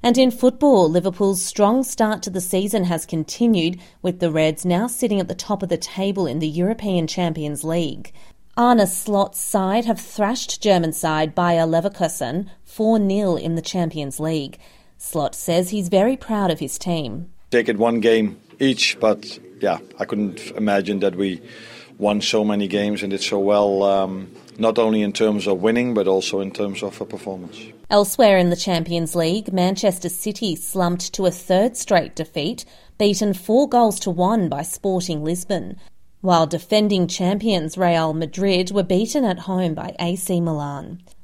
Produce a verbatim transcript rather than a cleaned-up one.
And in football, Liverpool's strong start to the season has continued, with the Reds now sitting at the top of the table in the European Champions League. Arne Slot's side have thrashed German side Bayer Leverkusen four nil in the Champions League. Slot says he's very proud of his team. Take it one game each, but yeah, I couldn't imagine that we won so many games and did so well, um, not only in terms of winning, but also in terms of a performance. Elsewhere in the Champions League, Manchester City slumped to a third straight defeat, beaten four goals to one by Sporting Lisbon, while defending champions Real Madrid were beaten at home by A C Milan.